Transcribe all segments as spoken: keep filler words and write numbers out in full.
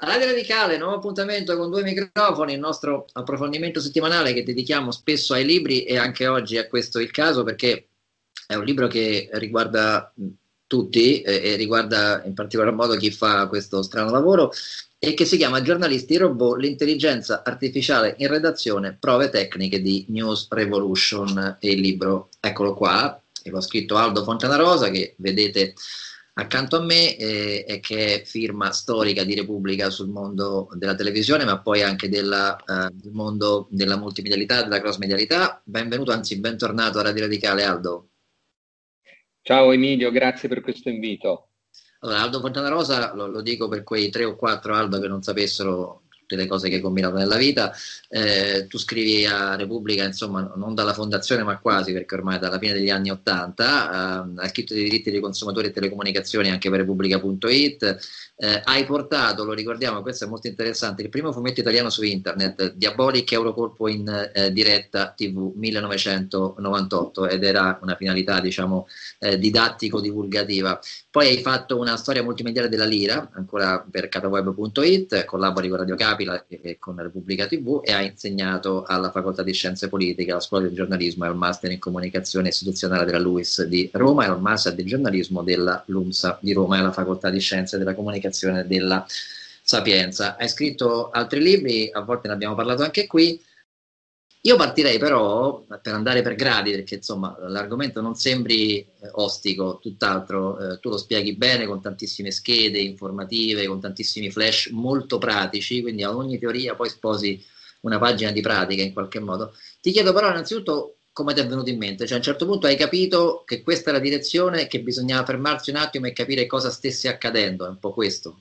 Radio Radicale, nuovo appuntamento con due microfoni, il nostro approfondimento settimanale che dedichiamo spesso ai libri e anche oggi è questo il caso perché è un libro che riguarda tutti eh, e riguarda in particolar modo chi fa questo strano lavoro e che si chiama Giornalisti robot, l'intelligenza artificiale in redazione, prove tecniche di News Revolution e il libro, eccolo qua, e l'ho scritto Aldo Fontanarosa che vedete accanto a me eh, e che è firma storica di Repubblica sul mondo della televisione, ma poi anche della, eh, del mondo della multimedialità, della cross-medialità. Benvenuto, anzi bentornato a Radio Radicale, Aldo. Ciao Emilio, grazie per questo invito. Allora, Aldo Fontanarosa, lo, lo dico per quei tre o quattro Aldo che non sapessero tutte le cose che hai combinato nella vita, eh, tu scrivi a Repubblica, insomma, non dalla fondazione ma quasi, perché ormai dalla fine degli anni Ottanta, eh, hai scritto dei diritti dei consumatori e telecomunicazioni anche per Repubblica punto it, eh, hai portato, lo ricordiamo, questo è molto interessante, il primo fumetto italiano su internet, Diabolic Eurocolpo in eh, diretta tivù millenovecentonovantotto, ed era una finalità, diciamo, eh, didattico-divulgativa. Poi hai fatto una storia multimediale della Lira, ancora per cataweb punto it, collabori con Radio Capila e con Repubblica tivù e hai insegnato alla Facoltà di Scienze Politiche, alla Scuola del Giornalismo e al Master in Comunicazione Istituzionale della LUISS di Roma e al Master di Giornalismo della LUMSA di Roma e alla Facoltà di Scienze della Comunicazione della Sapienza. Hai scritto altri libri, a volte ne abbiamo parlato anche qui. Io partirei però, per andare per gradi, perché insomma l'argomento non sembri eh, ostico, tutt'altro, eh, tu lo spieghi bene con tantissime schede informative, con tantissimi flash molto pratici, quindi a ogni teoria poi sposi una pagina di pratica in qualche modo. Ti chiedo però innanzitutto come ti è venuto in mente, cioè a un certo punto hai capito che questa è la direzione, che bisognava fermarsi un attimo e capire cosa stesse accadendo, è un po' questo.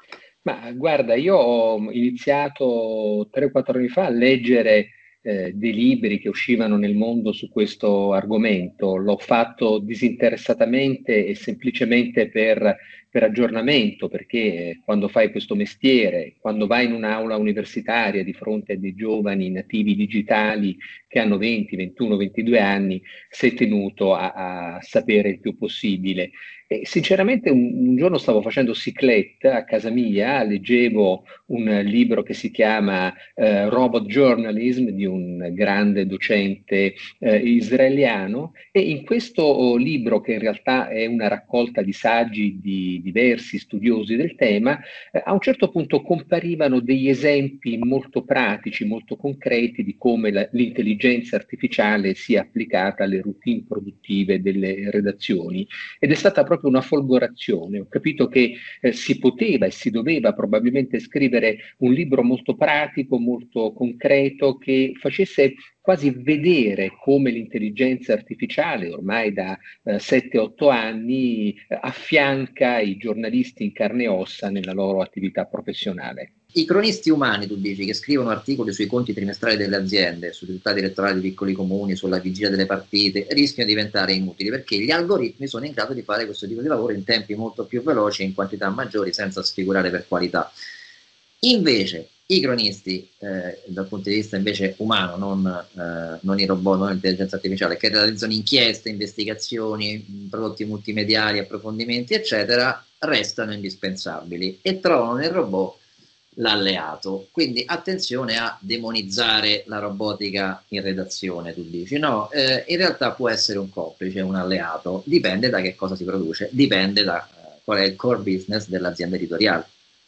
Ma guarda, io ho iniziato tre o quattro anni fa a leggere eh, dei libri che uscivano nel mondo su questo argomento. L'ho fatto disinteressatamente e semplicemente per, per aggiornamento, perché eh, quando fai questo mestiere, quando vai in un'aula universitaria di fronte a dei giovani nativi digitali che hanno venti, ventuno, ventidue anni, sei tenuto a, a sapere il più possibile. E sinceramente un, un giorno stavo facendo cyclette a casa mia, leggevo un libro che si chiama eh, Robot Journalism di un grande docente eh, israeliano e in questo oh, libro, che in realtà è una raccolta di saggi di diversi studiosi del tema, eh, a un certo punto comparivano degli esempi molto pratici, molto concreti di come la- l'intelligenza artificiale sia applicata alle routine produttive delle redazioni ed è stata proprio una folgorazione. Ho capito che eh, si poteva e si doveva probabilmente scrivere un libro molto pratico, molto concreto, che facesse quasi vedere come l'intelligenza artificiale, ormai da eh, sette otto anni, eh, affianca i giornalisti in carne e ossa nella loro attività professionale. I cronisti umani, tu dici, che scrivono articoli sui conti trimestrali delle aziende, sui risultati elettorali di piccoli comuni, sulla vigilia delle partite, rischiano di diventare inutili perché gli algoritmi sono in grado di fare questo tipo di lavoro in tempi molto più veloci e in quantità maggiori senza sfigurare per qualità. Invece, i cronisti, eh, dal punto di vista invece umano, non, eh, non i robot, non l'intelligenza artificiale, che realizzano inchieste, investigazioni, prodotti multimediali, approfondimenti, eccetera, restano indispensabili e trovano nel robot l'alleato. Quindi attenzione a demonizzare la robotica in redazione, tu dici. No, eh, in realtà può essere un complice, un alleato, dipende da che cosa si produce, dipende da eh, qual è il core business dell'azienda editoriale.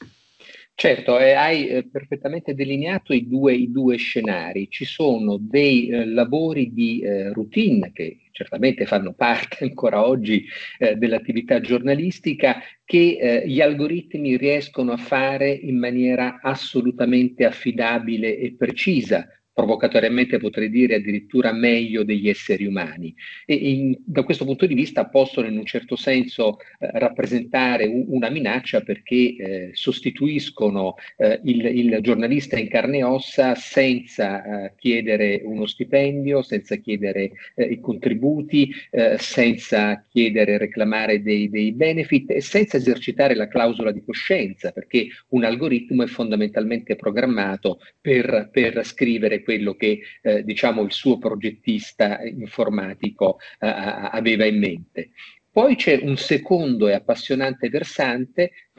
Certo, eh, hai eh, perfettamente delineato i due, i due scenari. Ci sono dei eh, lavori di eh, routine che certamente fanno parte ancora oggi eh, dell'attività giornalistica che eh, gli algoritmi riescono a fare in maniera assolutamente affidabile e precisa. Provocatoriamente potrei dire addirittura meglio degli esseri umani. E in- da questo punto di vista possono in un certo senso eh, rappresentare un- una minaccia perché eh, sostituiscono eh, il, il giornalista in carne e ossa senza eh, chiedere uno stipendio, senza chiedere eh, i contributi, eh, senza chiedere e reclamare dei, dei benefit e senza esercitare la clausola di coscienza, perché un algoritmo è fondamentalmente programmato per, per scrivere quello che eh, diciamo il suo progettista informatico eh, aveva in mente. Poi c'è un secondo e appassionante versante,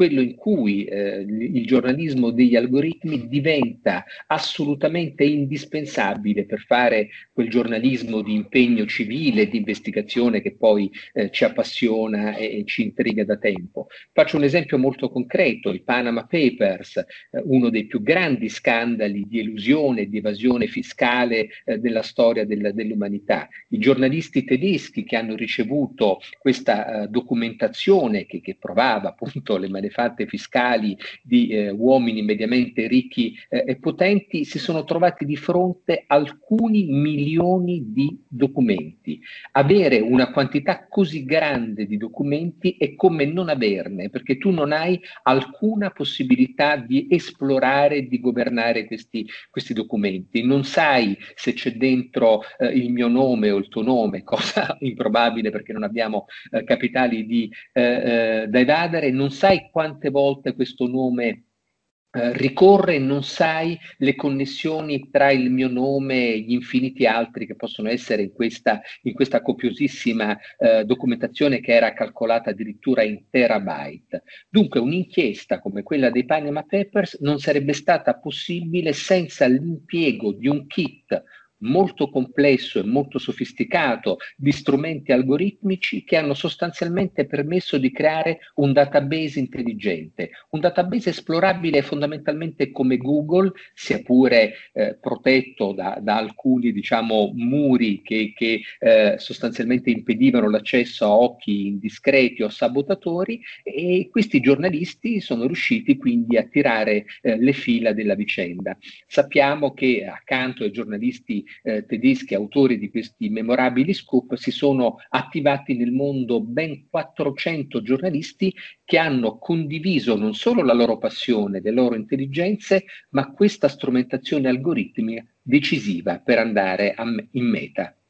quello in cui eh, il giornalismo degli algoritmi diventa assolutamente indispensabile per fare quel giornalismo di impegno civile, di investigazione che poi eh, ci appassiona e, e ci intriga da tempo. Faccio un esempio molto concreto: i Panama Papers, eh, uno dei più grandi scandali di elusione e di evasione fiscale eh, della storia del, dell'umanità. I giornalisti tedeschi che hanno ricevuto questa uh, documentazione che, che provava appunto le malefatte fiscali di eh, uomini mediamente ricchi eh, e potenti, si sono trovati di fronte a alcuni milioni di documenti. Avere una quantità così grande di documenti è come non averne, perché tu non hai alcuna possibilità di esplorare, di governare questi, questi documenti. Non sai se c'è dentro eh, il mio nome o il tuo nome, cosa improbabile perché non abbiamo eh, capitali di, eh, eh, da evadere. Non sai quante volte questo nome Uh, ricorre, non sai le connessioni tra il mio nome e gli infiniti altri che possono essere in questa, in questa copiosissima uh, documentazione che era calcolata addirittura in terabyte. Dunque un'inchiesta come quella dei Panama Papers non sarebbe stata possibile senza l'impiego di un kit molto complesso e molto sofisticato di strumenti algoritmici che hanno sostanzialmente permesso di creare un database intelligente, un database esplorabile fondamentalmente come Google, sia pure eh, protetto da, da alcuni, diciamo, muri che, che eh, sostanzialmente impedivano l'accesso a occhi indiscreti o sabotatori, e questi giornalisti sono riusciti quindi a tirare eh, le fila della vicenda. Sappiamo che accanto ai giornalisti Eh, tedeschi, autori di questi memorabili scoop, si sono attivati nel mondo ben quattrocento giornalisti che hanno condiviso non solo la loro passione, le loro intelligenze, ma questa strumentazione algoritmica decisiva per andare a, in meta.